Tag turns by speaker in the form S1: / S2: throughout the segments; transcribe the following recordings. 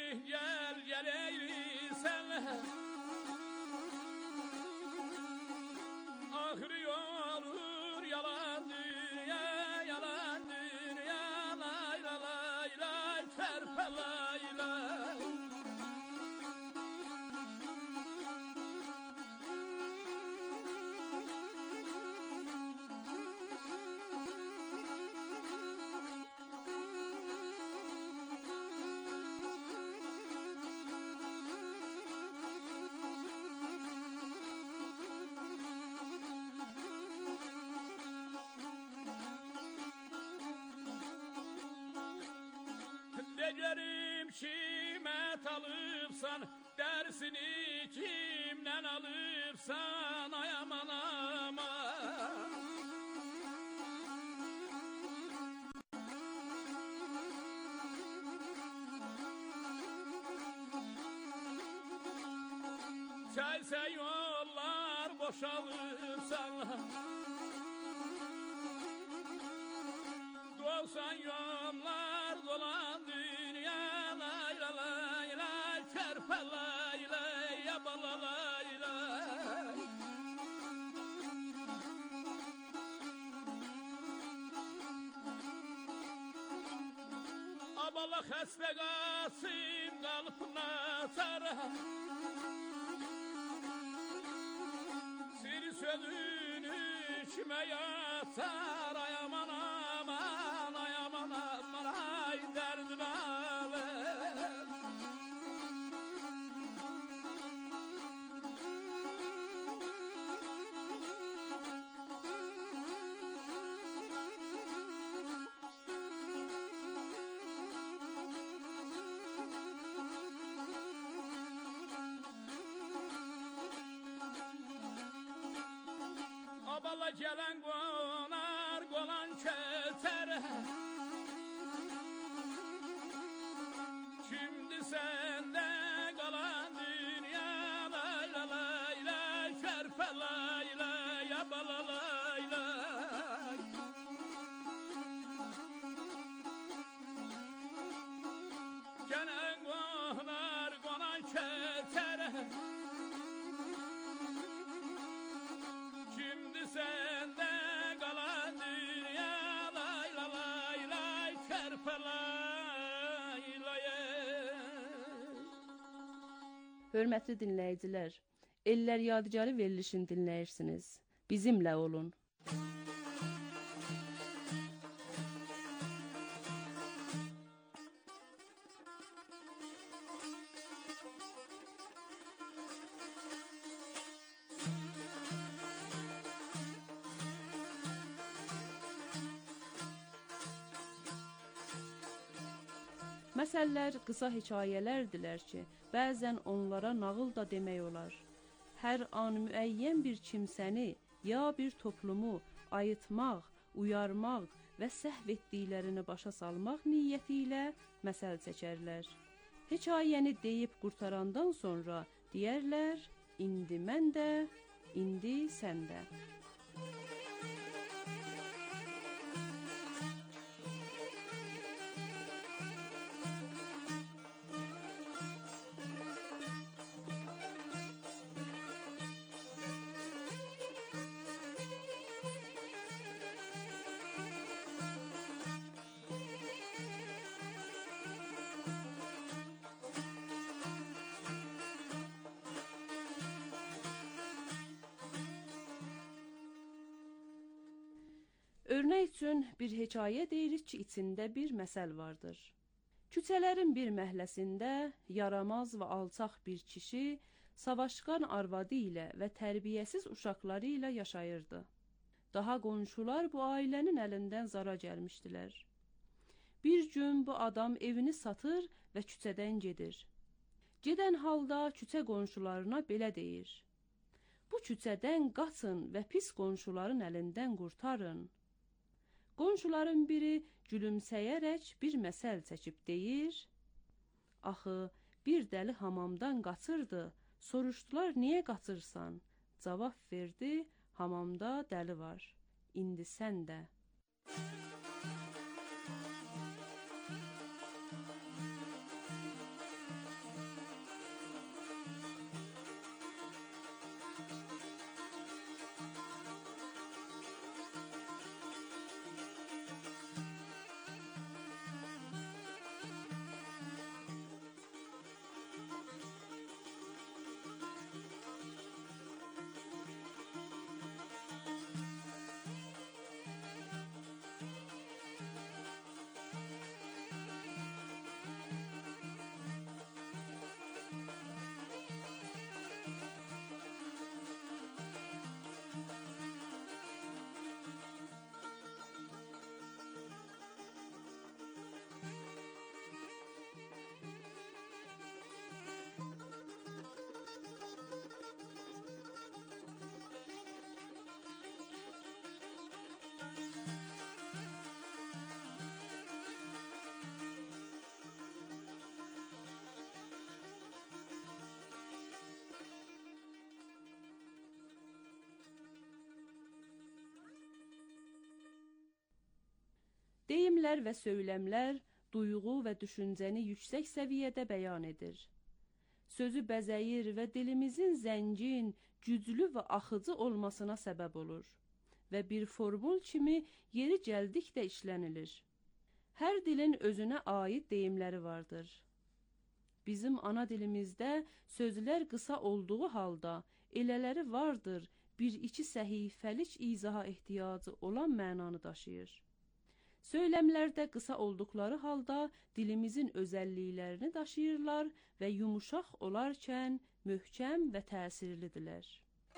S1: gel gel eğri senle. Ahri olur yalandır ya, yalandır ya, lay lay lay lay çarpa lay lay. Decerim kimet alıpsan, dersini kimden alıpsan, ay aman aman. Çaysa yollar boşalırsan, dolsan yollar dolandır ya, lay lay lay lay çarpa lay lay ya bala lay lay. Abala xəstə Qasım qalpına çara, sir sözünü kimə yatar, ay aman aman, ay aman aman, ay dərdin aləm. Abala gələn qonar, qonan kəsərə, kimdi səndə qalan dünya, lay lay lay lay şərpə lay lay ya bala lay lay. Gələn qonar, qonan kəsərə, kimdi sende kalan dünya, lay lay lay lay çarpa lay lay.
S2: Hörmətli dinləyicilər, Ellər Yadigarı verilişini dinləyirsiniz. Bizimlə olun. Məsəllər qısa hekayələrdirlər ki, bəzən onlara nağıl da demək olar. Hər an müəyyən bir kimsəni ya bir toplumu ayıtmaq, uyarmaq və səhv etdiklərini başa salmaq niyyəti ilə məsəl çəkərlər. Hekayəni deyib qurtarandan sonra deyərlər, indi mən də, indi sən də. Örnek üçün bir hekayə deyirik ki, içində bir məsəl vardır. Küçələrin bir məhləsində yaramaz və alçaq bir kişi savaşqan arvadı ilə və tərbiyəsiz uşaqları ilə yaşayırdı. Daha qonşular bu ailənin əlindən zara gəlmişdilər. Bir gün bu adam evini satır və küçədən gedir. Gedən halda küçə qonşularına belə deyir: "Bu küçədən qaçın və pis qonşuların əlindən qurtarın." Qonşuların biri gülümsəyərək bir məsəl çəkib deyir: "Axı, bir dəli hamamdan qaçırdı, soruşdular, niyə qaçırsan?" Cavab verdi: "Hamamda dəli var, indi sən də." Deyimlər və söyləmlər duyğu və düşüncəni yüksək səviyyədə bəyan edir. Sözü bəzəyir və dilimizin zəngin, güclü və axıcı olmasına səbəb olur və bir formul kimi yeri gəldikdə işlənilir. Hər dilin özünə aid deyimləri vardır. Bizim ana dilimizdə sözlər qısa olduğu halda elələri vardır, bir-iki səhifəlik izaha ehtiyacı olan mənanı daşıyır. Söyləmlərdə qısa olduqları halda dilimizin özəlliklərini daşıyırlar və yumuşaq olarkən möhkəm və təsirlidirlər.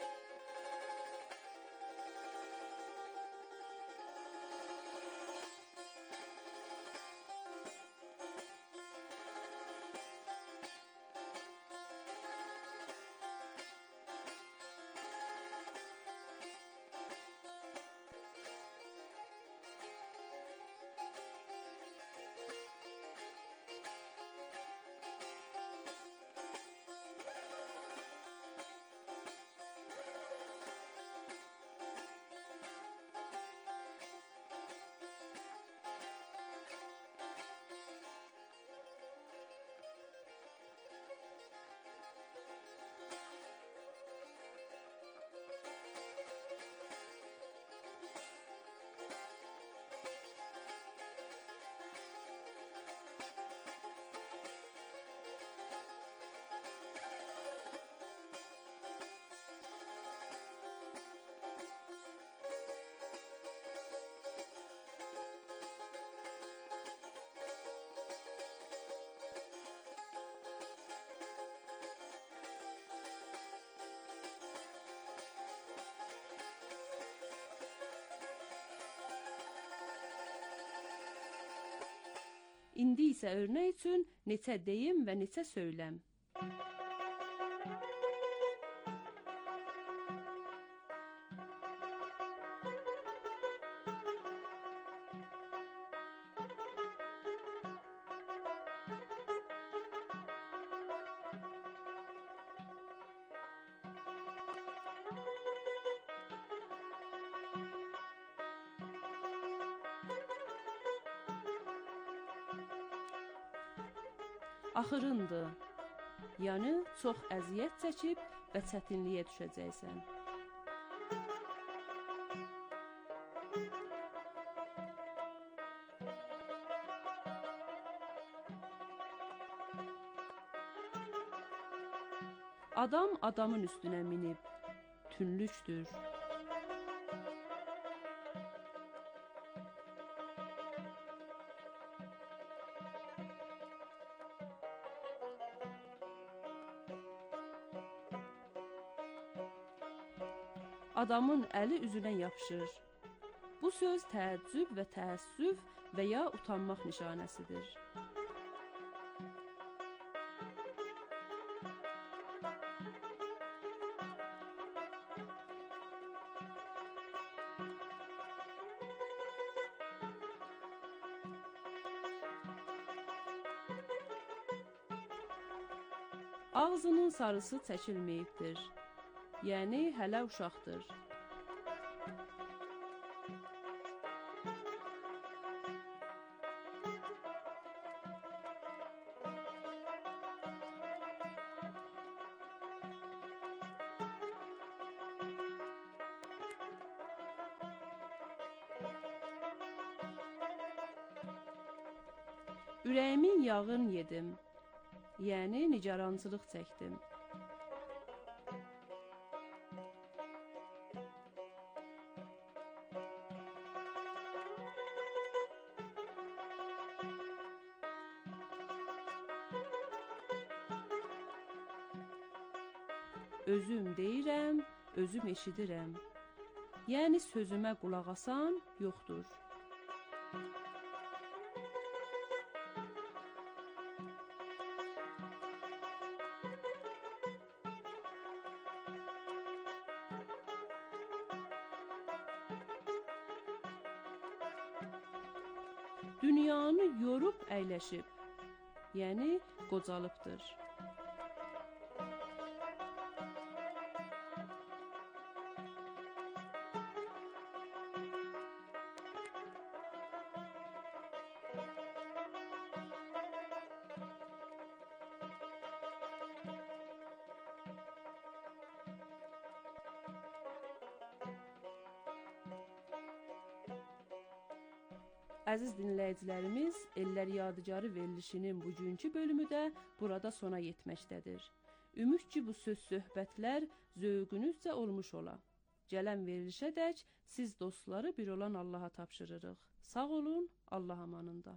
S2: İndi isə örnək üçün neçə deyim və neçə söyləm. Axırındır, yəni çox əziyyət çəkib və çətinliyə düşəcəksən. Adam adamın üstünə minib, tünlükdür. Adamın əli üzünə yapışır. Bu söz təəccüb və təəssüf və ya utanmaq nişanəsidir. Ağzının sarısı çəkilməyibdir. Yəni hələ uşaqdır. Ürəyimin yağın yedim. Yəni nigarançılıq çəkdim. Özüm deyirəm, özüm eşidirəm. Yəni sözümə qulaq asan yoxdur. Dünyanı yorub əyləşib, yəni qocalıbdır. Əziz dinləyicilərimiz, Ellər Yadigarı verilişinin bugünkü bölümü də burada sona yetməkdədir. Ümid ki, bu söz-söhbətlər zövqünüzcə olmuş ola. Gələn verilişədək siz dostları bir olan Allaha tapşırırıq. Sağ olun, Allah amanında.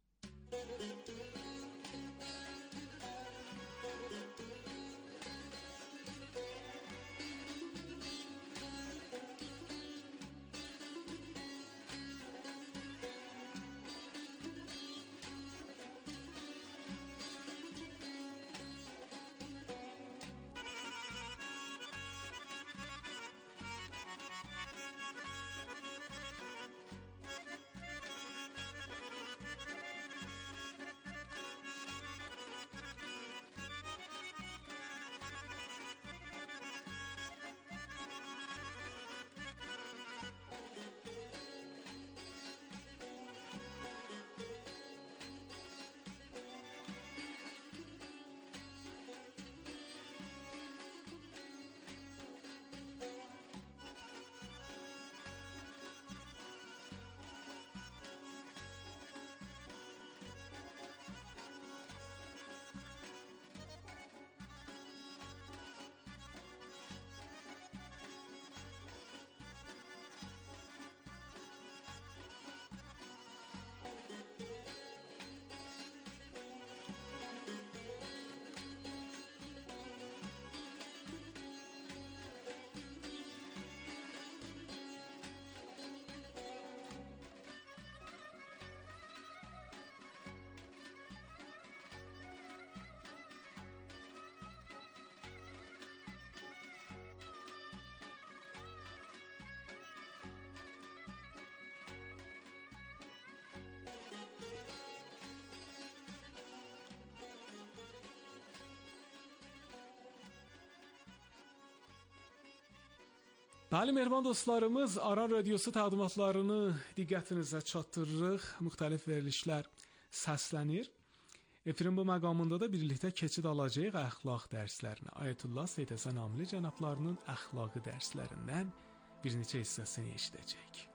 S3: Bəli, mehriban dostlarımız, Aran Radiosu təqdimatlarını diqqətinizə çatdırırıq. Müxtəlif verilişlər səslənir. Efirin bu məqamında da birlikdə keçid alacağıq əxlaq dərslərinə. Ayətullah Seyyid Həsən Amili cənablarının əxlaqi dərslərindən bir neçə hissəsini eşidəcəyik.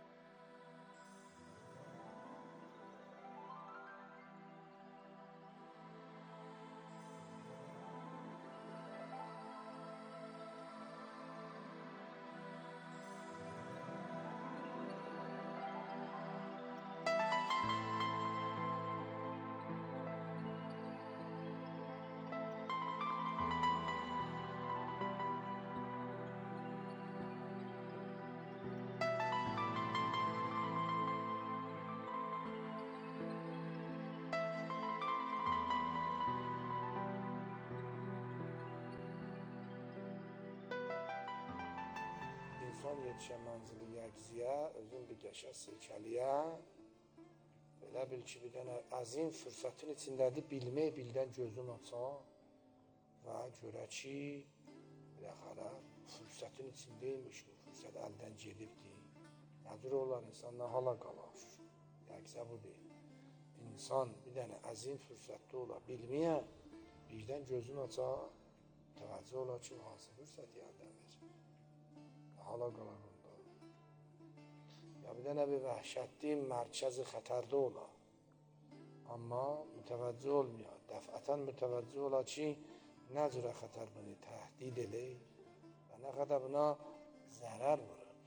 S4: İnsan yetişən mənzili yəqziyə, özün bir qəşə silkəliyə, belə bil ki, bir dənə əzim fürsətin içindədir, bilmək bildən gözün açan və görə ki, biləxərə, fürsətin içindəymiş, bu fürsət əldən gedibdir. Nədir olar, insan nə hala qalar? Yəqzə budur. İnsan bir dənə əzim fürsətdə olar, bilməyə, birdən gözün açan, təvəccüh olar ki, hansı fürsət yerdən verir. Hala qalar onda. Ya bir dənə bir vəhşətli mərkəzi xətərdə olar. Amma mütəvəccüh olmuyor. Dəfətən mütəvəccüh olar ki, nə cürə xətər bunu təhdid eləyir və nə qədər buna zərər vurur.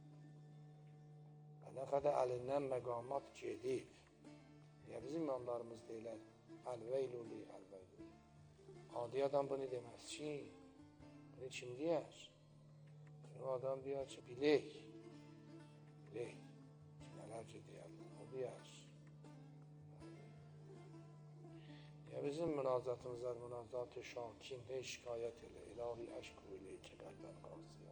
S4: Və nə qədər əlindən məqamat gedib. Ya bizim imamlarımız deyilər, əl-veyluli, əl-veyluli. Adi adam bunu deməz ki, bunu kim deyər? O adam deyər ki, bilək, nələrcə deyər, o deyər. Ya bizim münazatımızlar, münazat-ı şakin, ne şikayət elə, ilahi əşku ilə ki, qəlbən qasıya.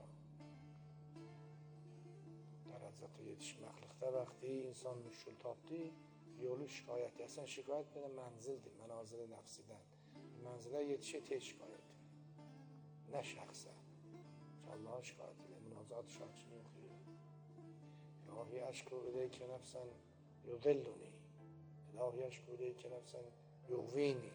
S4: Dərəcətə yetişməklikdə vaxtı insan müşkül tapdı, yolu şikayət. Əsən şikayət belə mənzildir, mənazil-i nəfsidən. Mənzilə yetişə tez şikayət. Nə şəxsə. Allah'a şikayet ile münazat şarkısını okuyor. İlahi aşku ileyke nefsen yudilluni. İlahi aşku ileyke nefsen yuvini.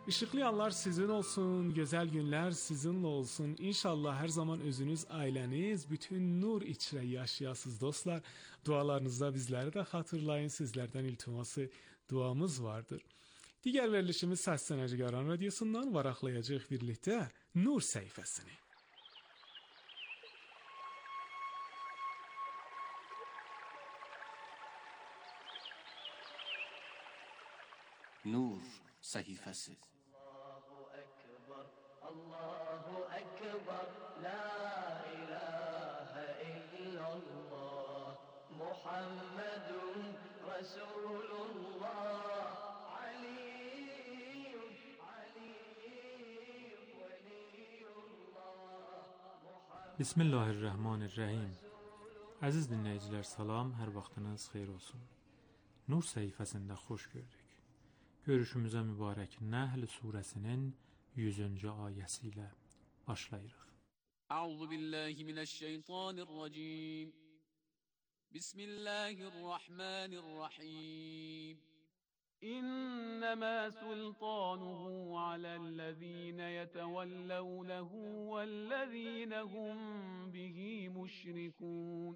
S3: Işıklı anlar sizin olsun, güzel günler sizinle olsun. İnşallah her zaman özünüz, aileniz bütün nur içre yaşayasınız dostlar. Dualarınızda bizleri de hatırlayın. Sizlerden iltiması duamız vardır. Diğer verilişimiz Səslənəcək Radyosundan varaqlayacaq birlikte Nur səhifəsini.
S5: Nur səhifəsi.
S6: Allahu Ekber, la ilahe illallah, Muhammedun Resulullah, Aliyyun veliyullah.
S7: Bismillahirrahmanirrahim. Əziz dinləyicilər, salam, hər vaxtınız xeyir olsun. Nur səhifəsində xoş gördük. Görüşümüzə mübarək Nəhl surəsinin 100-cü ayəsi ilə başlayırıq.
S1: Əuzu billahi mineşşeytanirracim. Bismillahirrahmanirrahim. İnnemâ sultanuhu alellezîne yetevellevnehu vellezîne hum bihi müşrikûn.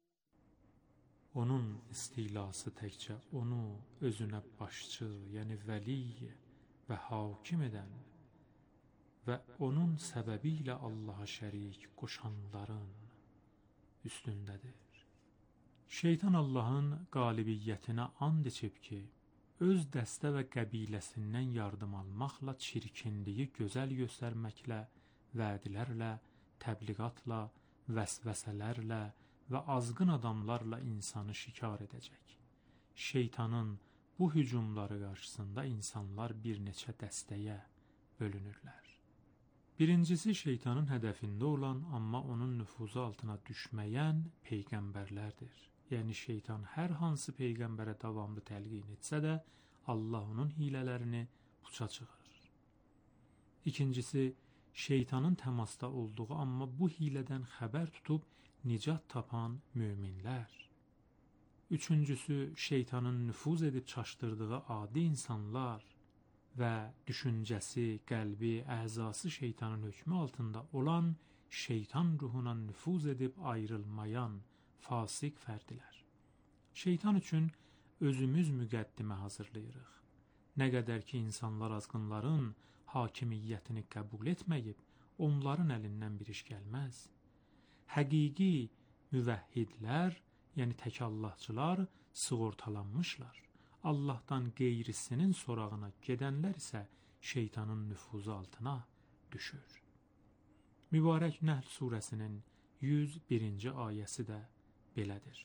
S7: Onun istilası təkcə onu özünə başçı, yəni vəli və hakim edən və onun səbəbi ilə Allaha şərik qoşanların üstündədir. Şeytan Allahın qalibiyyətinə and içib ki, öz dəstə və qəbiləsindən yardım almaqla çirkinliyi gözəl göstərməklə, vədilərlə, təbliğatla, vəsvəsələrlə və azğın adamlarla insanı şikar edəcək. Şeytanın bu hücumları qarşısında insanlar bir neçə dəstəyə bölünürlər. Birincisi şeytanın hədəfində olan, amma onun nüfuzu altına düşməyən peyğəmbərlərdir. Yəni şeytan hər hansı peyğəmbərə davamlı təlqin etsə də, Allah onun hilələrini puça çıxır. İkincisi, şeytanın təmasda olduğu, amma bu hilədən xəbər tutub nicat tapan möminlər. Üçüncüsü, şeytanın nüfuz edib çaşdırdığı adi insanlar və düşüncəsi, qəlbi, əzası şeytanın hökmü altında olan, şeytan ruhuna nüfuz edib ayrılmayan fasik fərdilər. Şeytan üçün özümüz müqəddimə hazırlayırıq. Nə qədər ki, insanlar azğınların hakimiyyətini qəbul etməyib, onların əlindən bir iş gəlməz. Həqiqi müvəhhidlər, yəni tək Allahçılar sığortalanmışlar. Allahdan qeyrisinin sorağına gedənlər isə şeytanın nüfuzu altına düşür. Mübarək Nəhl surəsinin 101-ci ayəsi də belədir.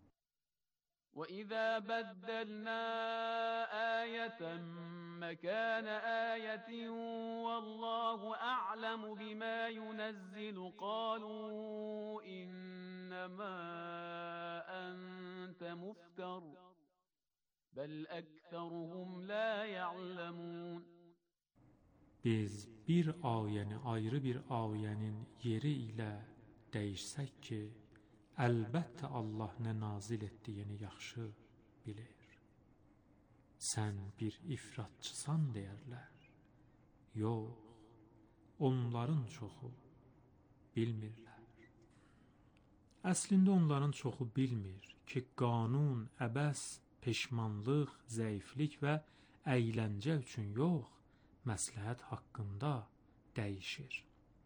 S1: وَإِذَا بَدَّلْنَا آيَةً مَكَانَ آيَةٍ وَاللَّهُ أَعْلَمُ بِمَا يُنَزِّلُ قَالُوا إِنَّمَا أَنْتَ مُفْتَرٍ بَلْ أَكْثَرُهُمْ لَا يَعْلَمُونَ.
S7: Biz bir ayəni ayrı bir ayənin yeri ilə dəyişsək ki, əlbəttə Allah nə nazil etdiyini yaxşı bilir. Sən bir ifratçısan deyərlər. Yox, onların çoxu bilmirlər. Əslində onların çoxu bilmir ki, qanun, əbəs, peşmanlıq, zəiflik və əyləncə üçün yox, məsləhət haqqında dəyişir.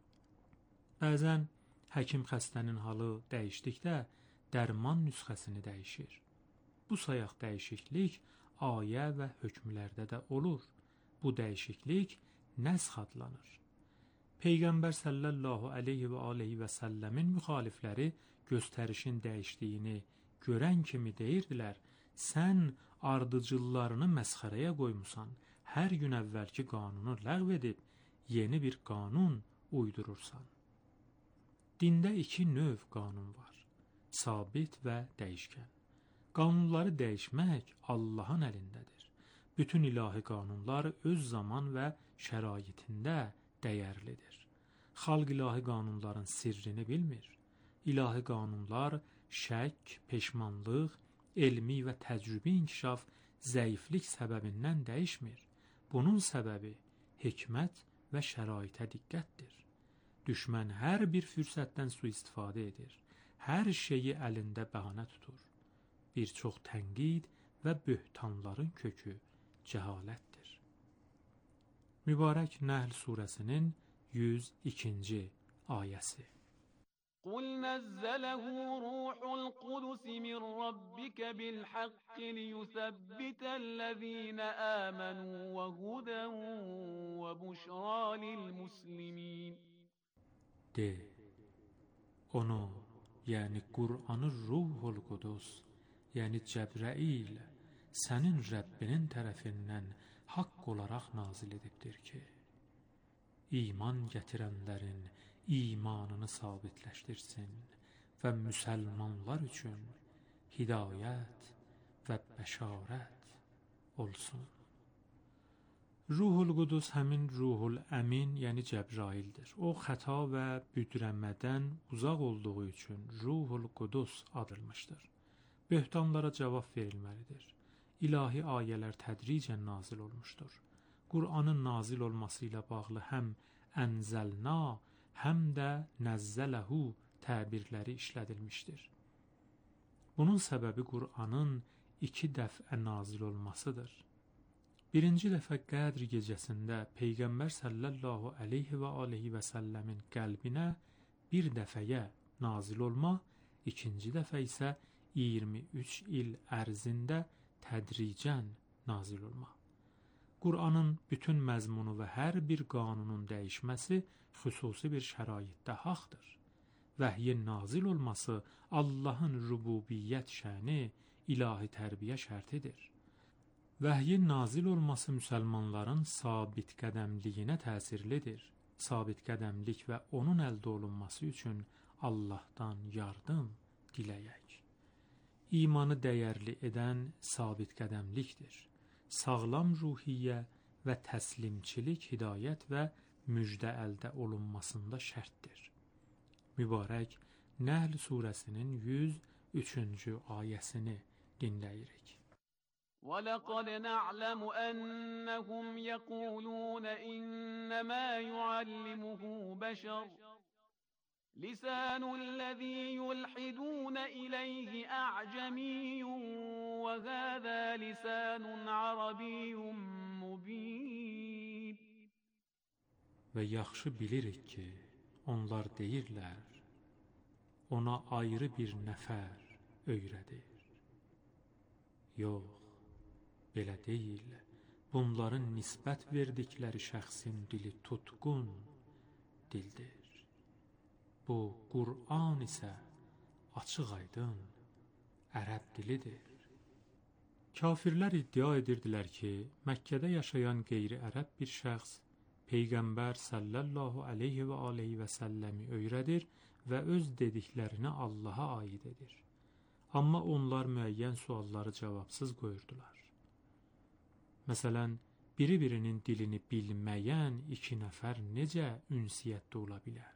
S7: Bəzən həkim xəstənin halı dəyişdikdə dərman nüsxəsini dəyişir. Bu sayaq dəyişiklik ayə və hökmlərdə də olur. Bu dəyişiklik nəsx adlanır. Peyğəmbər sallallahu aleyhi və aleyhi və səlləmin müxalifləri göstərişin dəyişdiyini görən kimi deyirdilər, sən ardıcıllarını məsxərəyə qoymusan, hər gün əvvəlki qanunu ləğv edib yeni bir qanun uydurursan. Dində iki növ qanun var, sabit və dəyişkən. Qanunları dəyişmək Allahın əlindədir. Bütün ilahi qanunlar öz zaman və şəraitində dəyərlidir. Xalq ilahi qanunların sirrini bilmir. İlahi qanunlar şək, peşmanlıq, elmi və təcrübi inkişaf, zəiflik səbəbindən dəyişmir. Bunun səbəbi hikmət və şəraitə diqqətdir. Düşmən hər bir fürsətdən sui-istifadə edir. Hər şeyi əlində bəhanə tutur. Bir çox tənqid və böhtanların kökü cəhalətdir. Mübarək Nəhl surəsinin 102-ci ayəsi.
S1: قل نزله روح القدس من ربك بالحق ليثبت الذين آمنوا وهدى وبشرى للمسلمين.
S7: De, onu, yəni Qur'anı Ruhul Qudus, yəni Cəbrail, sənin Rəbbinin tərəfindən haqq olaraq nazil edibdir ki, iman gətirənlərin imanını sabitləşdirsin və müsəlmanlar üçün hidayət və bəşarət olsun. Ruhul Qudus həmin Ruhul Əmin, yəni Cəbraildir. O, xəta və büdrəmədən uzaq olduğu üçün Ruhul Qudus adılmışdır. Böhtanlara cavab verilməlidir. İlahi ayələr tədricən nazil olmuşdur. Qur'anın nazil olması ilə bağlı həm ənzəlna, həm də nəzzələhu təbirləri işlədilmişdir. Bunun səbəbi Qur'anın 2 dəfə nazil olmasıdır. Birinci dəfə Qədr gecəsində Peyğəmbər sallallahu əleyhi və aleyhi və səlləmin qəlbinə bir dəfəyə nazil olma, ikinci dəfə isə 23 il ərzində tədricən nazil olma. Qur'anın bütün məzmunu və hər bir qanunun dəyişməsi xüsusi bir şəraitdə haqdır. Vəhyin nazil olması Allahın rububiyyət şəni, ilahi tərbiyə şərtidir. Vəhyin nazil olması müsəlmanların sabit qədəmliyinə təsirlidir. Sabit qədəmlik və onun əldə olunması üçün Allahdan yardım diləyək. İmanı dəyərli edən sabit qədəmlikdir. Sağlam ruhiyyə və təslimçilik hidayət və müjdə əldə olunmasında şərtdir. Mübarək Nəhl surəsinin 103-cü ayəsini dinləyirik.
S1: وَلَقَدْ نَعْلَمُ أَنَّهُمْ يَقُولُونَ إِنَّمَا يُعَلِّمُهُ بَشَرٌ لِسَانُ الَّذِي يُلْحِدُونَ إِلَيْهِ أَعْجَمِيٌّ وَهَذَا لِسَانٌ عَرَبِيٌّ مُبِينٌ.
S7: Və yaxşı bilirik ki, onlar deyirlər, ona ayrı bir nəfər öyrədir. Yox, belə deyil. Bunların nisbət verdikləri şəxsin dili tutqun dildir. Bu Qur'an isə açıq-aydın ərəb dilidir. Kafirlər iddia edirdilər ki, Məkkədə yaşayan qeyri-ərəb bir şəxs Peyğəmbər sallallahu aleyhi və aleyhi və səlləmi öyrədir və öz dediklərini Allaha aid edir. Amma onlar müəyyən sualları cavabsız qoyurdular. Məsələn, biri-birinin dilini bilməyən 2 nəfər necə ünsiyyətdə ola bilər?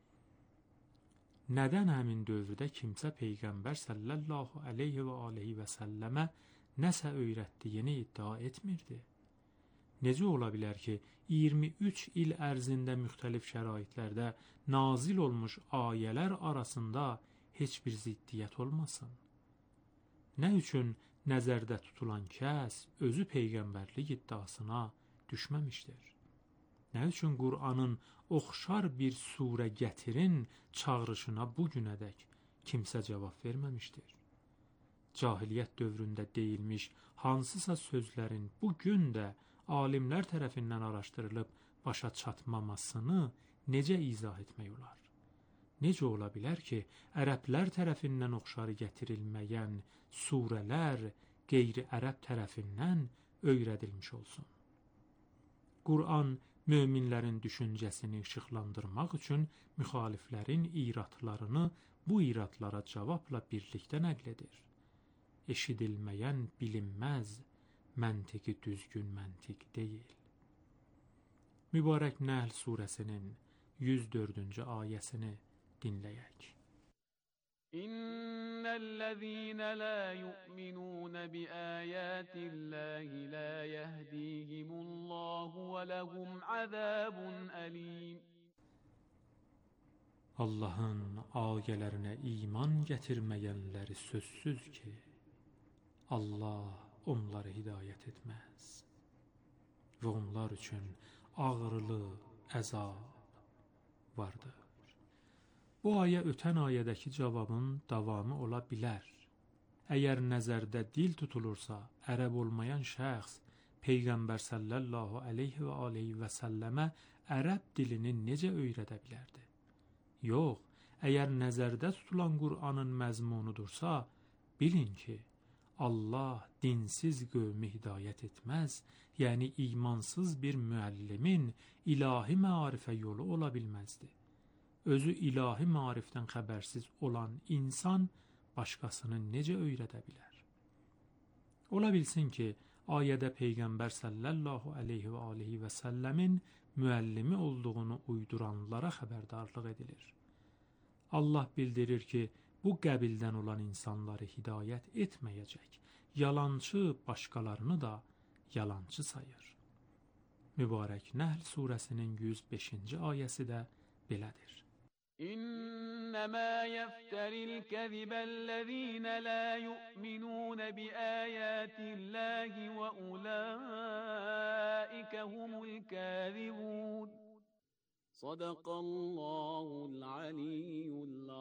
S7: Nədən həmin dövrdə kimsə Peyğəmbər sallallahu aleyhi və aleyhi və səlləmə nəsə öyrətdiyini iddia etmirdi? Necə ola bilər ki, 23 il ərzində müxtəlif şəraitlərdə nazil olmuş ayələr arasında heç bir ziddiyyət olmasın? Nə üçün nəzərdə tutulan kəs özü Peyğəmbərlik iddiasına düşməmişdir? Nə üçün Qur'anın oxşar bir surə gətirin çağrışına bugünədək kimsə cavab verməmişdir? Cahiliyyət dövründə deyilmiş hansısa sözlərin bugün də alimlər tərəfindən araşdırılıb başa çatmamasını necə izah etmək olar? Necə ola bilər ki, ərəblər tərəfindən oxşarı gətirilməyən surələr qeyri-ərəb tərəfindən öyrədilmiş olsun? Qur'an möminlərin düşüncəsini işıqlandırmaq üçün müxaliflərin iradlarını bu iradlara cavabla birlikdə nəql edir. Eşidilməyən bilinməz, məntiqi düzgün məntiq deyil. Mübarək Nəhl surəsinin 104-cü ayəsini dinləyək.
S1: إن الذين لا يؤمنون بآيات الله لا يهديهم الله ولهم عذاب أليم.
S7: Allah'ın ayələrinə iman gətirməyənləri sözsüz ki, Allah onları hidayət etməz və onlar üçün ağrılı əzab vardır. Bu ayə ötən ayədəki cavabın davamı ola bilər. Əgər nəzərdə dil tutulursa, ərəb olmayan şəxs Peyğəmbər sallallahu aleyhi və aleyhi və səlləmə ərəb dilini necə öyrədə bilərdi? Yox, əgər nəzərdə tutulan Qur'anın məzmunudursa, bilin ki, Allah dinsiz qövmi hidayət etməz, yəni imansız bir müəllimin ilahi maarifə yolu ola bilməzdi. Özü ilahi maarifdən xəbərsiz olan insan başqasını necə öyrədə bilər? Ola bilsin ki, ayədə Peyğəmbər sallallahu aleyhi və aleyhi və səlləmin müəllimi olduğunu uyduranlara xəbərdarlıq edilir. Allah bildirir ki, bu qəbildən olan insanları hidayət etməyəcək, yalançı başqalarını da yalançı sayır. Mübarək Nəhl surəsinin 105-ci ayəsi də belədir.
S1: إنما يفتري الكذب الذين لا يؤمنون بآيات الله وأولئك هم الكاذبون. صدق الله العلي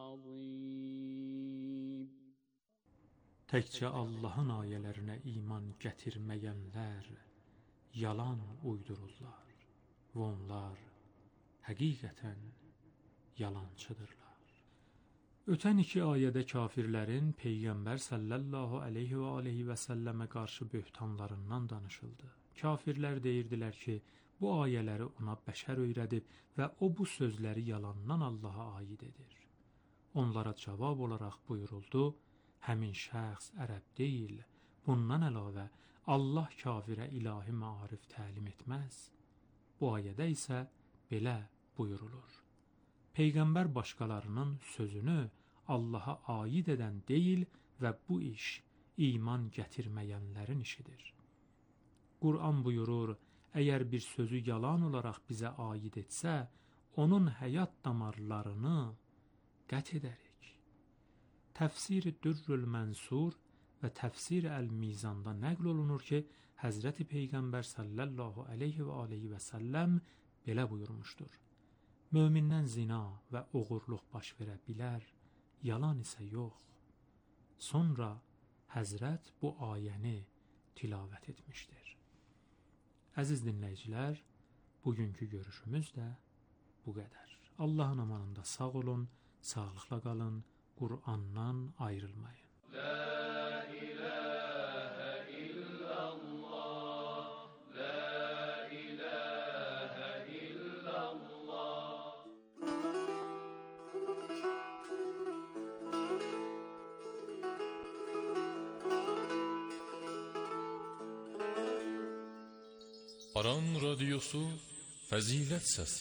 S1: العظيم.
S7: Təkcə Allahın ayələrinə iman gətirməyənlər yalan uydururlar və onlar həqiqətən yalançıdırlar. Ötən iki ayədə kafirlərin Peyğəmbər sallallahu aleyhi və aleyhi və səlləmə qarşı böhtanlarından danışıldı. Kafirlər deyirdilər ki, bu ayələri ona bəşər öyrədib və o bu sözləri yalandan Allaha aid edir. Onlara cavab olaraq buyuruldu, həmin şəxs ərəb deyil, bundan əlavə Allah kafirə ilahi maarif təlim etməz. Bu ayədə isə belə buyurulur. Peyğəmbər başqalarının sözünü Allaha aid edən deyil və bu iş iman gətirməyənlərin işidir. Qur'an buyurur, əgər bir sözü yalan olaraq bizə aid etsə, onun həyat damarlarını qət edərik. Təfsir-i Dürrül Mənsur və Təfsir Əl-Mizanda nəql olunur ki, Həzrəti Peyğəmbər sallallahu aleyhi və aleyhi və səlləm belə buyurmuşdur. Mömindən zina və oğurluq baş verə bilər, yalan isə yox. Sonra Həzrət bu ayəni tilavət etmişdir. Əziz dinləyicilər, bugünkü görüşümüz də bu qədər. Allahın amanında sağ olun, sağlıqla qalın, Qur'andan ayrılmayın. La ilahe illallah, la ilahe illallah.
S8: Aran Radyosu Fəzilət Səsi.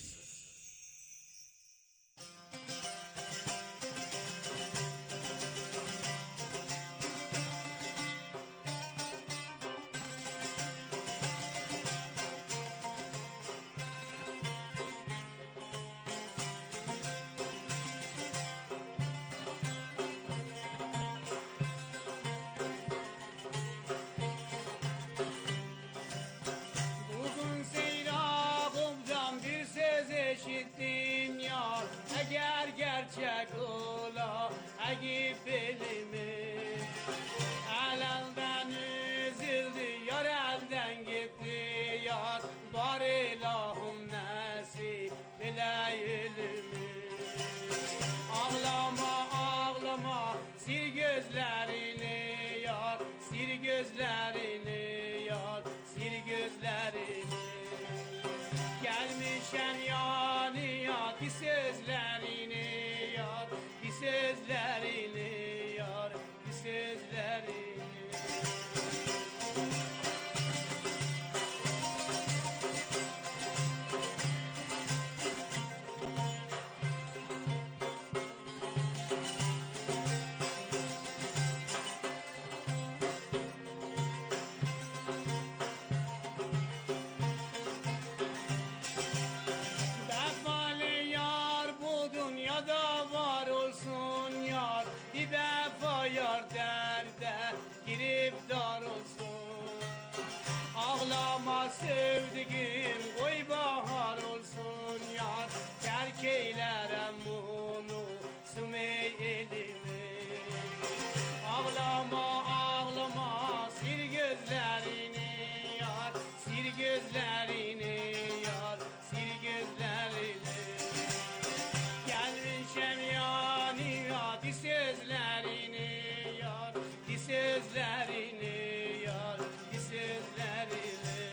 S1: Əgər gerçek ola, əgib bilimi, ələldən üzüldü, yar əldən gitti, yar var ilahım nəsib elə ilimi. Ağlama, ağlama, sil gözlərini yar, sil gözlərini yar, sil gözlərini. Gelmişen yani yar, bir sözlerini yar, bir sözlerini yar, bir sözlerini.
S9: giriftar olsun. Ağlama sevdiğim koy bahar olsun yar. Terk eylerem bunu sümey elimi. Ağlama ağlama sil gözlerini yar. Sil gözlerini yar. Sil gözlerini. Gelmişem yanına di sözlerini yar. Di sözlerini yar. Di sözlerini.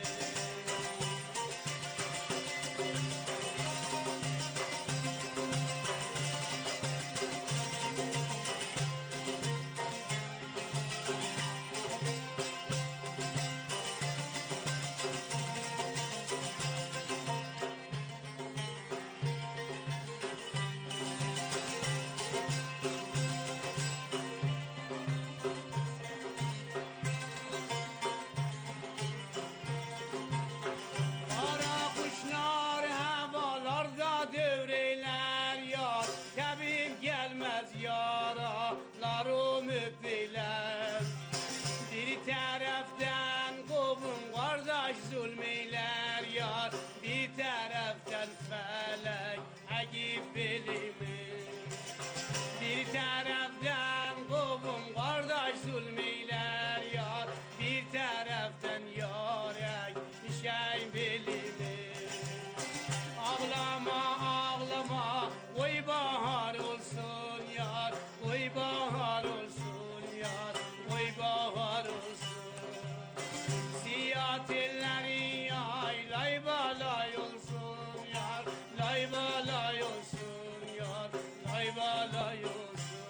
S9: Kara kuşlar havalarda devreyler yar. Tabip gelmez yaralarım öpeyler. Bir taraftan kovun kardeş zulmeyler yar. Bir taraftan felek agip bilimi. Bir taraftan kovun kardeş zulmeyler yar. Bir taraftan yarek şey bilimi. Ağlama ağlama oy bahar olsun yar. Oy bahar olsun yar. Oy bahar olsun. Siyah telleri yay lay balay olsun yar. Lay balay olsun yar. Lay balay olsun.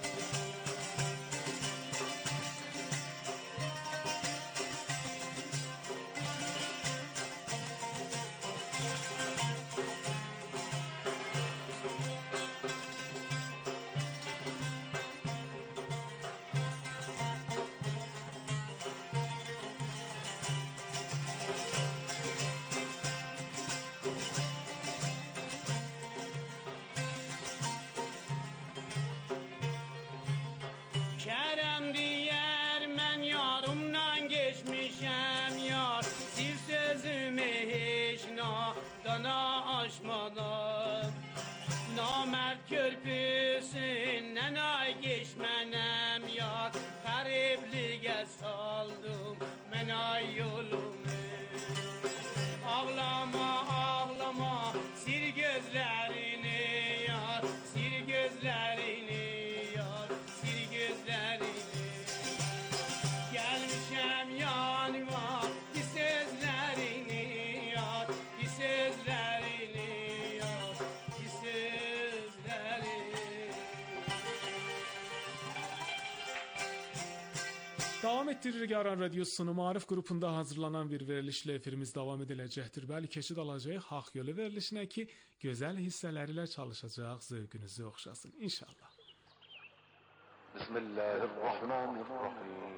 S9: Kerem diyer men yarımdan geçmişem yar. Sil sözümü hiç nadana aşmadan. Namert körpüsünden ay geçmenem yar. Garipliğe saldım men ay yolumu. Ağlama ağlama sil gözlerini yar. Sil gözlerini yar. Sil gözlerini. Gelmişem yanıma bir sözlerini yar. Bir sözlerini yar. Bir sözlerini.
S3: Davam etdiririk Aran Radiosunun Maarif qrupunda hazırlanan bir verilişlə efirimiz davam ediləcəkdir. Bəli, keçid alacağıq Haq Yolu verilişinə ki, gözəl hissələri ilə çalışacaq, zövqünüzü oxşasın inşallah.
S10: Bismillahirrahmanirrahim.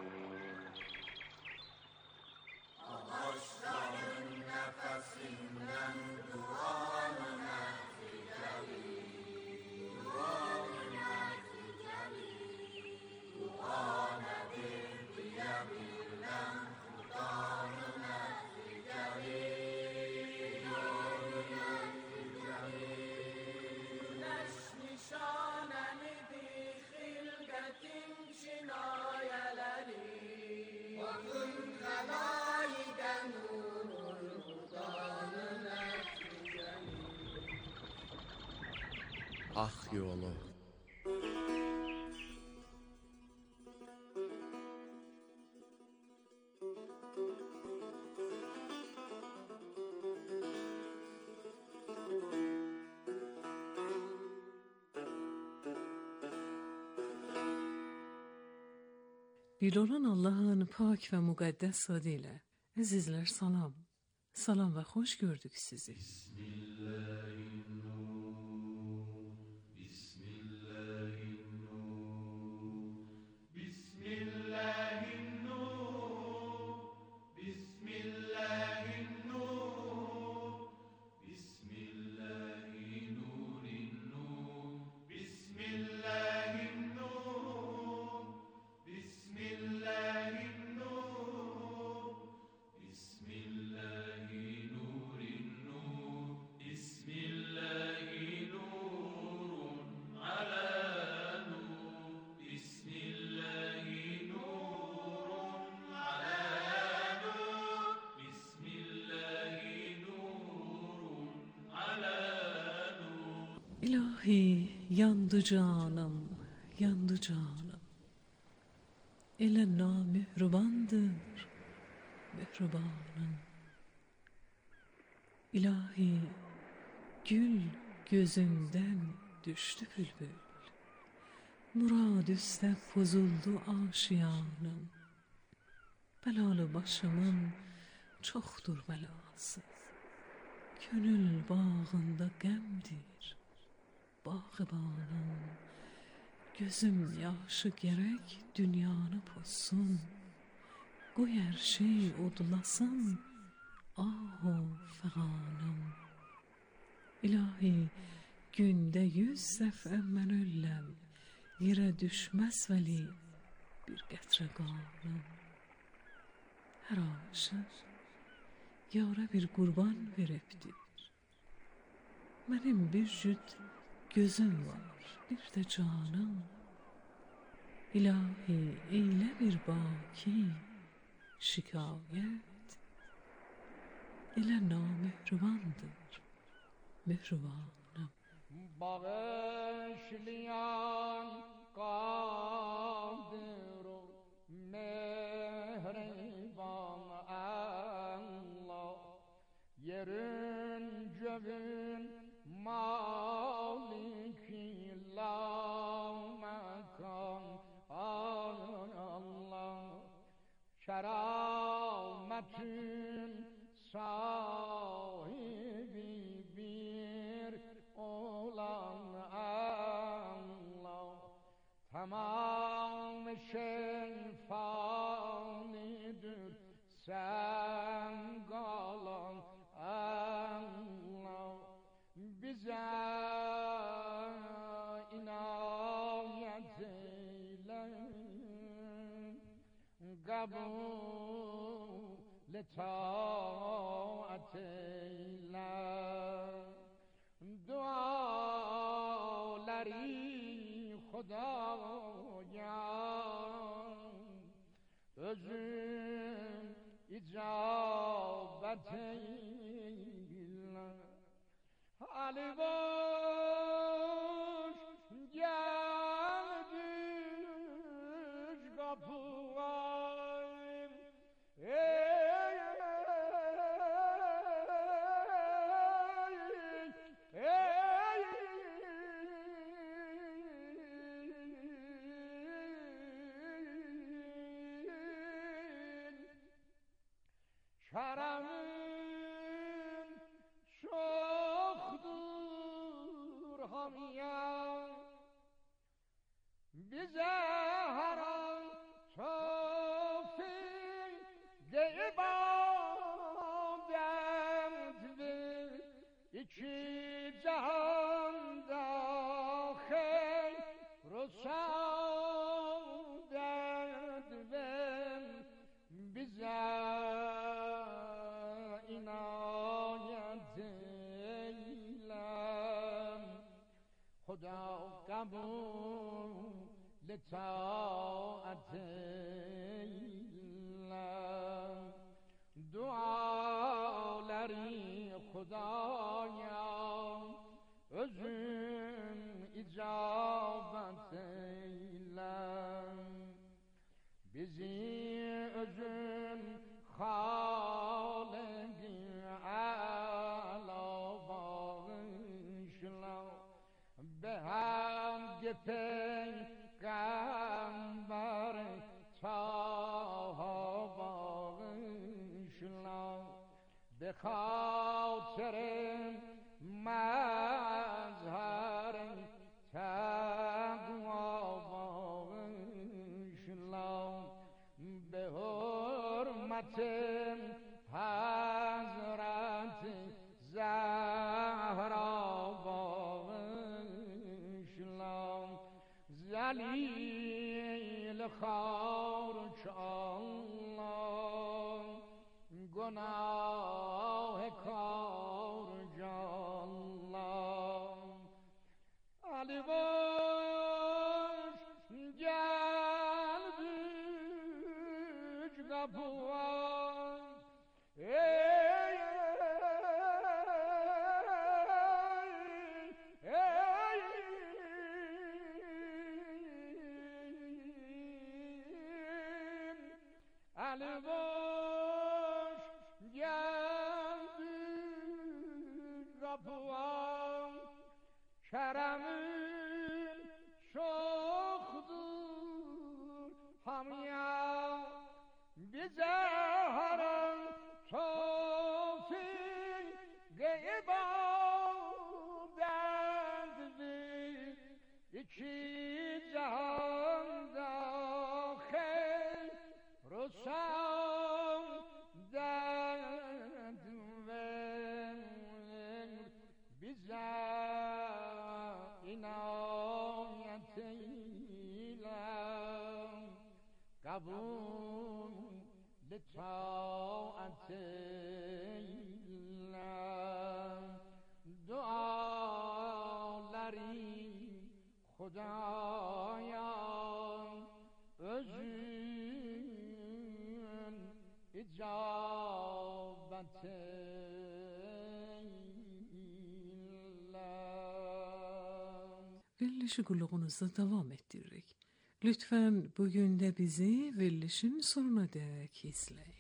S11: Hak yolu.
S12: Bir olan Allah'ın pak ve mukaddes adıyla. Azizler salam. Salam ve hoş gördük sizi.
S13: Bismillahirrahmanirrahim.
S12: İlahi yandı canım, yandı canım. Ele namehribandır mehribanım. İlahi gül gözünden düştü bülbül. Murad üste fuzuldu aşiyanım. Belalı başımın çoktur belası. Gönül bağında gemdir bağıbanım. Gözüm yaşı gerek dünyanı pozsun. Qoy hər şey odlasın ahu fəğanım. İlahi günde 100 dəfə mən ölləm. Yerə düşməz vəli bir qətrə qanım. Hər aşıq yara bir qurban veribdir. Mənim bir cüt gözüm var, bir də canım. İlahi eylə bir baki şikayət. Elə namehribandır mehribanım.
S9: Bağışlayan kadir o mehriban Allah. Yerin göğün maliki la mekan Allah. Kerametin sahibi bir olan Allah. Tamam şey fanidir sen kalan Allah. Bize inayet eyle, kabul taat eyle. Duaları Xudaya özün icabet eyle. Ali boş geldik kapıya. Kerem'in çoktur hamiye, bize her an tevfik de ibadet ver. İki cihanda hayr-ı saadet ver. Bize خدا قبول طاعت ایلم. duaları Xudaya özün icabet eyle. Bizi özün Halik-i Âlâ bağışla. Be hamd Peygamber Taha bağışla. Be خاطر مظهر تقوا bağışla. Be hürmet Hazret Zahra bağışla. Zelil خار Allah günah kar Allah. Ali boş geldik kapıya. Ey Ali boş geldi kapıya, keremin çoktur hamya, bize haram tofik ibadet, iki cihanda khayr rusam derd ver, bize inayet eyle, kabul litaat eyle, duaları Khudaya özün icabet eyle.
S12: Verilişi kulluğunuzda devam ettiririk. Lütfen bugün de bizi verilişin sonuna dek izleyin.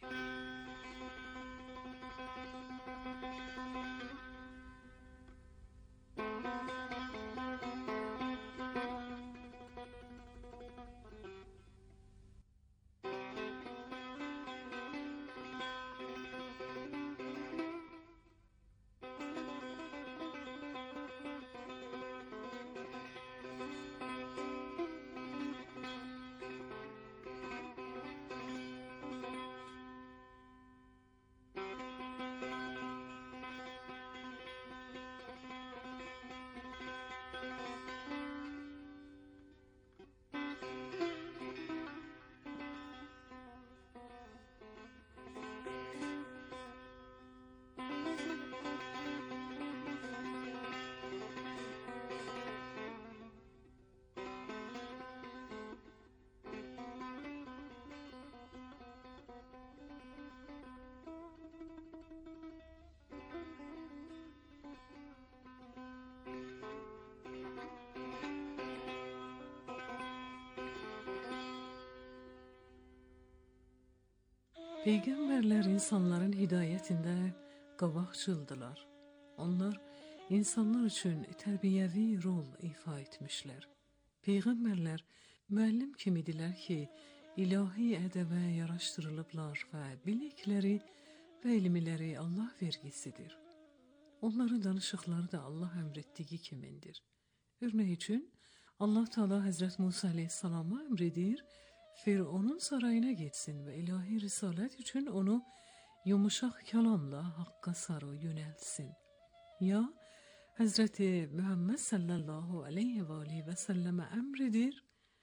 S12: Peygamberler insanların hidayetinde qabaqcıldılar. Onlar insanlar üçün tərbiyyəvi rol ifa etmişlər. Peygamberler müəllim kimidirlər ki, ilahi ədəbə yaraşdırılıblar və bilikləri və elmləri Allah vergisidir. Onların danışıqları da Allah əmr etdiyi kimindir. Örnek üçün, Allah Teala Hazret Musa Aleyhisselam'a emredir, Firavun'un sarayına geçsin ve ilahi risalet için onu yumuşak kelamla hakka sarı yöneltsin. Ya Hazreti Muhammed sallallahu aleyhi ve aleyhi ve selleme emredir,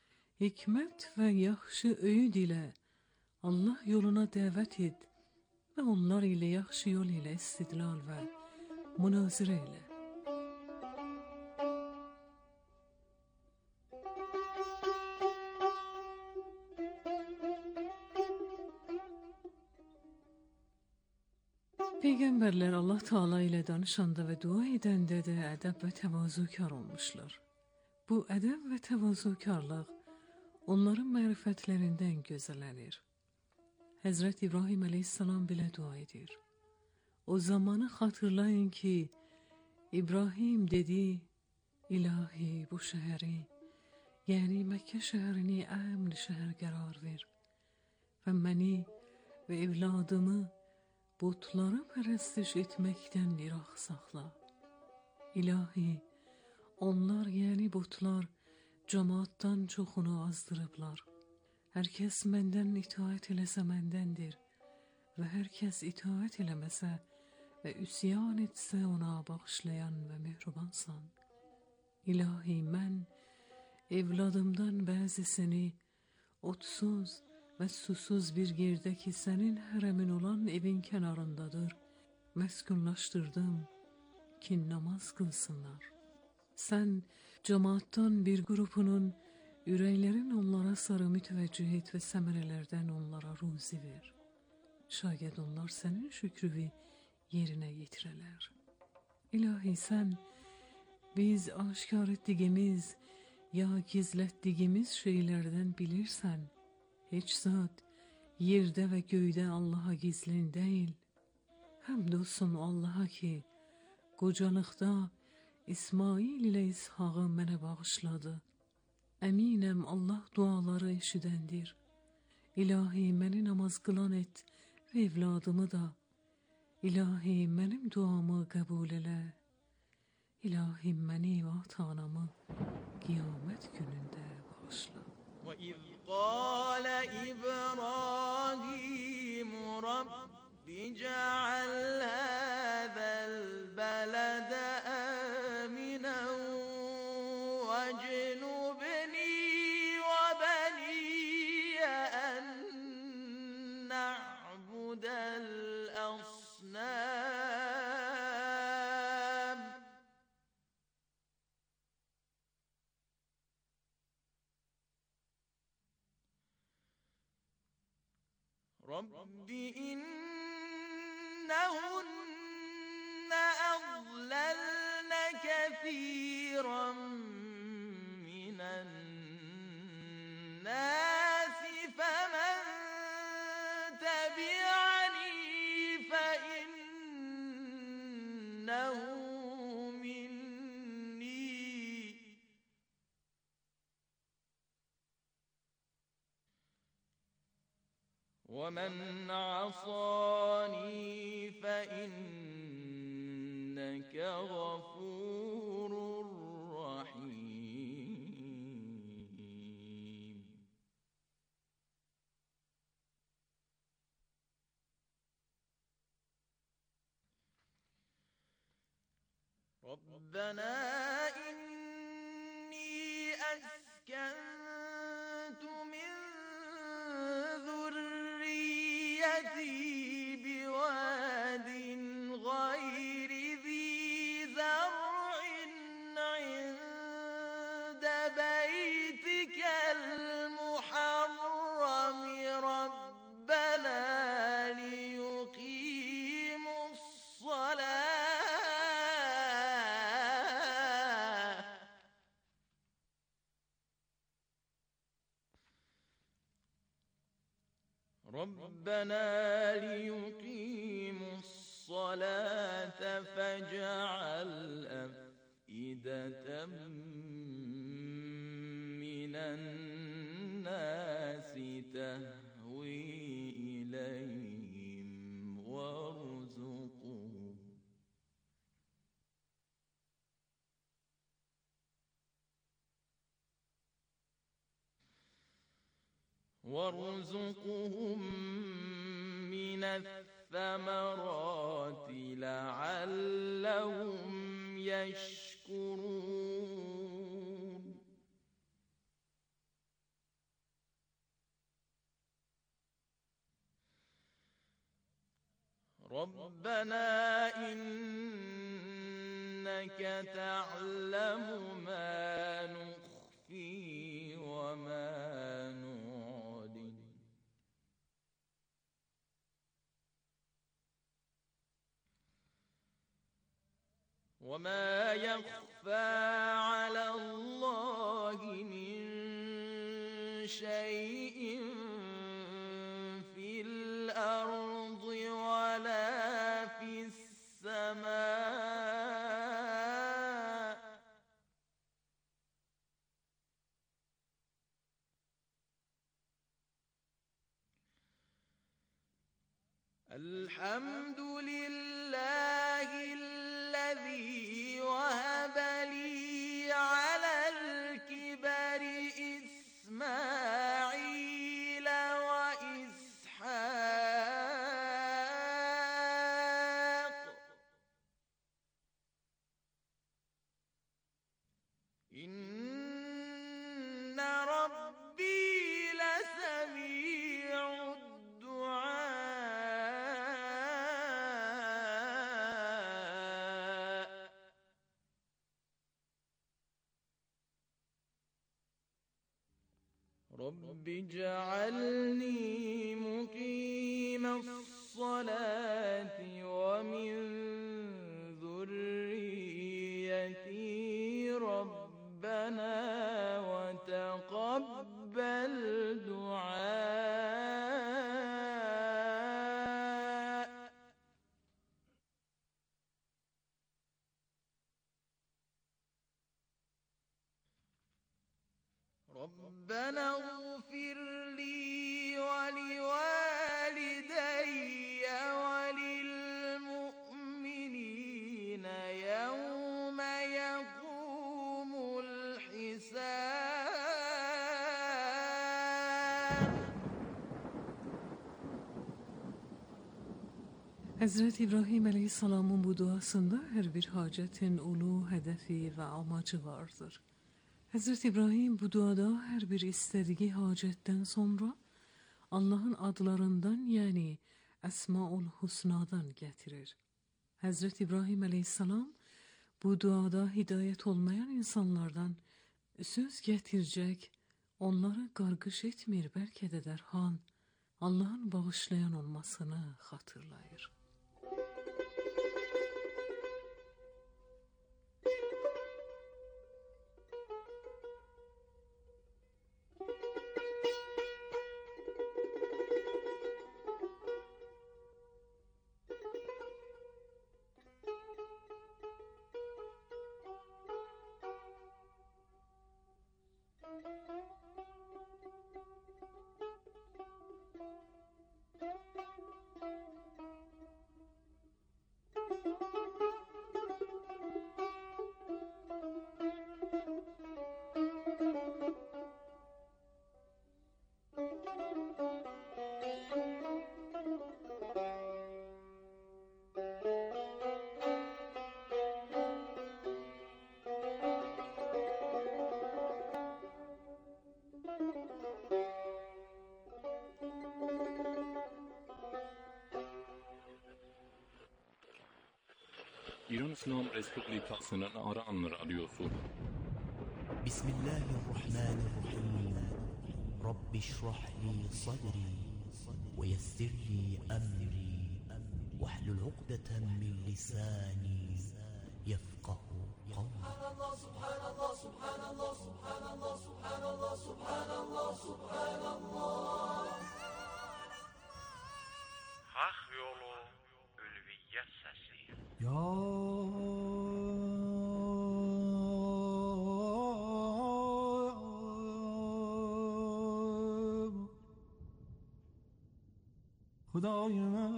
S12: hikmet ve yaxşı öğüd ile Allah yoluna davet et ve onlar ile yaxşı yol ile istidlal ve münazire ile. Peygamberler Allah Teala ile danışanda ve dua edende de edep ve tevazukar olmuşlar. Bu edep ve tevazukarlık onların marifetlerinden gözelenir. Hazreti İbrahim Aleyhisselam bile dua edir. O zamanı hatırlayın ki İbrahim dedi, İlahi bu şehri, yani Mekke şehrini emn şehir karar ver ve beni ve evladımı butları pərəstiş etməkdən iraq saxla. İlahi, onlar yəni butlar cemaattan çoxunu azdırıblar. Hər kəs məndən itaət eləsə məndəndir və hər kəs itaət eləməsə və üsyan etsə ona bağışlayan və mehribansan. İlahi, mən evladımdan bəzisini otsuz ve susuz bir yerde ki senin heremin olan evin kenarındadır, meskunlaştırdım ki namaz kılsınlar. Sen cemaattan bir grupunun ürəklərin onlara sarı mütəvəccüh et ve səmərələrdən onlara ruzi ver. Şayet onlar senin şükrüvi yerine yetirələr. İlahi sen biz aşkar ettiğimiz ya gizlettiğimiz şeylerden bilirsen, heç zat Yerdə və göydə Allaha gizlin deyil. Həmd olsun Allaha ki, qocalıqda İsmail ilə İshağı mənə bağışladı. Əminəm Allah duaları eşidəndir. İlahi, məni namaz qılan et və evladımı da. İlahi, mənim duamı qəbul elə. İlahi, məni və ata-anamı qiyamət günündə bağışla.
S13: وَإِذْ قَالَ إِبْرَاهِيمُ رَبِّ اجْعَلْ هَذَا الْبَلَدَ آمِنًا وَاجْنُبْنِي وَبَنِيَّ أَن نَّعْبُدَ الْأَصْنَامَ رب إنهن أضللن كثيرا من الناس فمن تبعني فإنه مني ومن عصاني فإنك غفور رحيم ربنا إني أسكنت من بواد غير ذي زرع عند بيتك المحرم ربنا ليقيموا الصلاة فاجعل أفئدة من الناس تهوي إليهم وارزقهم من الثمرات لعلهم يشكرون ربنا إنك تعلم ما نخفي وما نعلن وما يخفى على الله من شيء في الأرض ولا في السماء الحمد لله الذي وهب لي على الكبر إسماعيل وإسحاق إن ربي لسميع الدعاء رب اجعلني مقيم الصلاة ومن ذريتي ربنا وتقبل دعاء ربنا اغفر لي ولوالدي وللمؤمنين يوم يقوم الحساب.
S12: Həzrət İbrahim əleyhissalamın bu duasında hər bir hacətin ulu, hədəfi və amacı vardır. Həzrət İbrahim bu duada hər bir istədiyi hacətdən sonra Allahın adlarından, yəni Əsmaul Husnadan gətirir. Həzrət İbrahim əleyhissalam bu duada hidayət olmayan insanlardan söz gətirəcək, onları qarqış etmir, bəlkə də dərhan Allahın bağışlayan olmasını xatırlayır.
S8: İran İslam Respublikasının Aran Radyosu.
S14: Bismillahirrahmanirrahim. Rabbi şrah li sadri ve yessir li emri ve hlul uqdeten min lisani yefqahu qawli.
S6: Subhanallah, subhanallah, subhanallah, subhanallah, subhanallah, subhanallah.
S15: Hak yolu ülviyyət səsi.
S14: Ya Xuday mən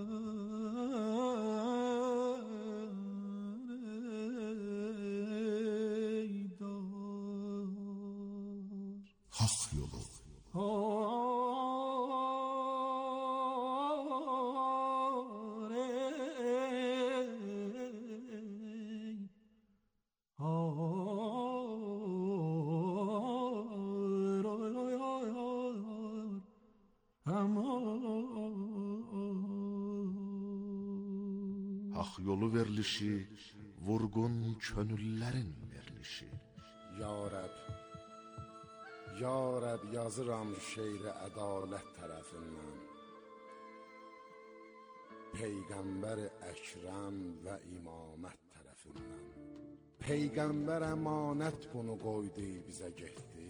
S16: Hak yolu. Hak yolu verilişi, vurgun könüllərin verilişi.
S4: Ya Rəbb, Ya Rəbb, yazıram şeiri ədalət tərəfindən. Peyğəmbər Əkrəm və imamət tərəfindən. Peyğəmbər əmanət bunu qoydu, bizə getdi.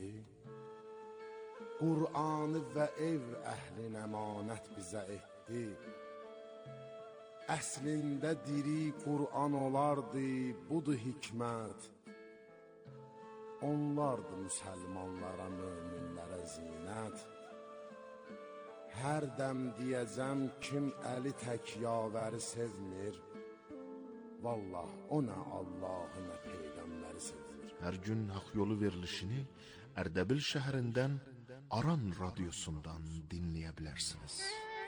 S4: Qur'anı və ev əhlin əmanət bizə etdi. Əslində diri Qur'an olardı, budur hikmət. Onlardı müsəlmanlara, möminlərə zinət. Hər dəm deyəcəm kim əli tək yavəri sevmir, vallah o nə Allahı nə Peyğəmbəri sevmir.
S16: Hər gün hak yolu verilişini Ərdəbil şəhərindən Aran radyosundan dinləyə bilərsiniz.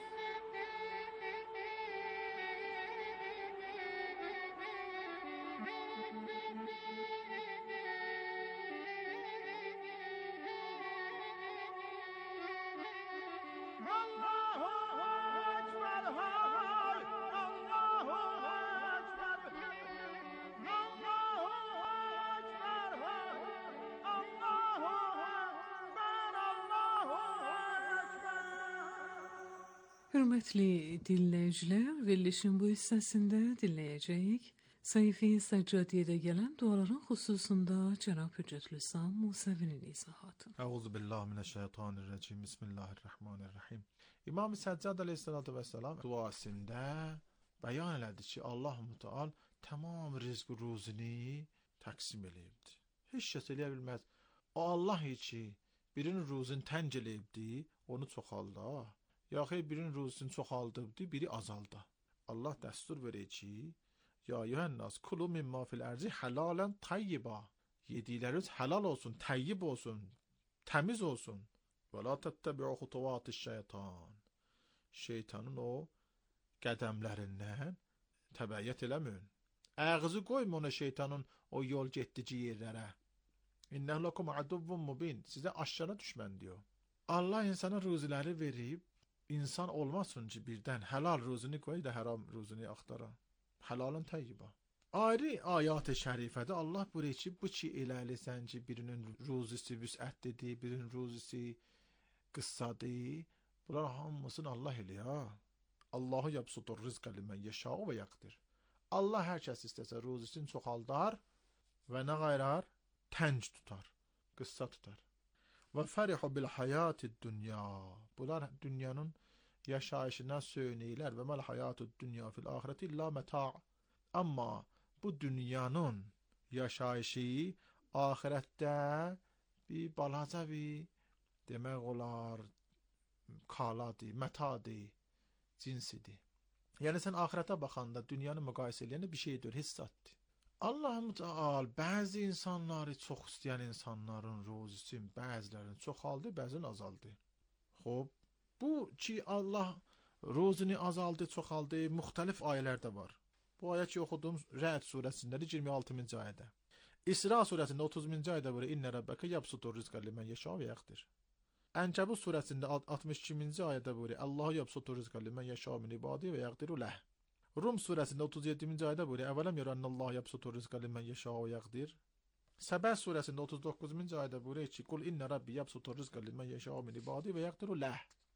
S12: Hörmətli dinləyicilər, verilişin bu hissəsində dinləyəcəyik Sayfi Səccadiyyədə gələn duaların xüsusunda Cənab Hüccətülislam Musəvinin izahatı.
S17: Əuzubillahimineşşeytanirracim. Bismillahirrahmanirrahim. İmam Səccad əleyhissalatu vesselam duasında bəyan elədi ki, Allah Mütəal tamam rizq ruzini təqsim eləyibdi. Heç kəs eləyə bilməz. O Allah ki, birinin ruzunu tənc eləyibdi, onu çoxalda. Ya xeyr, birinin ruzunu çoxaldıbdı, biri azalda. Allah dəstur verir ki, ya yuhannas kulu mimma fil arzi halalan tayyiba. Yedikləriniz halal olsun, təyyib olsun, təmiz olsun. Və la təttəbi'u xutuvatiş şeytan. Şeytanın o qədəmlərindən təbəyyət eləməyin. Ağzı qoyma ona şeytanın o yol getdici yerlərə. İnnəhu lakum aduvvun mubin. Sizə aşkara düşmən diyor. Allah insana ruziləri verib, insan olmasın ki birdən helal ruzunu koy da haram ruzunu axtara. Halalın tayyiba. Ayrı ayat-ı şərifədə Allah buyurur ki, bu ki eləlisən ki, birinin ruzisi vüsətlidir, birinin ruzisi qıssadır. Bunlar hamısını Allah eləyir. Allahu yabsutur rizqa limen yeşâ'u və yaqdir. Allah hər kəs istəsə ruzisini çoxaldar və nə qayrar? Tənc tutar, qıssa tutar. Və fərihu bil hayatid dünya. Bunlar dünyanın yaşayışına söynəyirlər və məl hayatud dünya fil ahireti illa meta'. Amma bu dünyanın yaşayışı ahirətdə bir balaca bir demək olar kaladır, metadır, cinsidir. Yəni sən ahirətə baxanda dünyanı müqayisə edəndə bir şeydir, hissatdır. Allah-u Teala bəzi insanları çox istəyən insanların ruzisi bəzilərinin çoxaldı, bəzinin azaldı. Xoş, bu ki Allah ruzunu azaldı, çoxaldı, müxtəlif ayələrdə var. Bu ayə ki oxudum Rə'd surəsindədir 26-cı ayədə. İsra surəsində 30-cu ayədə var İnnə rabbəkə yabsutur rizqa limen yeşâ və yaqdir. Ənkəbut surəsində 62-ci ayədə var Allahu yabsutur rizqa limen yeşâ min ibadi və yaqdiru leh. Rum surəsində 37-ci ayədə var əvələm yərənnəllahu yabsutur rizqa limen yeşâ və yaqdir. Səbə surəsində 39-cu ayədə var ki qul innə rabbi yabsutur rizqa limen yeşâ min ibadi və yaqdiru leh.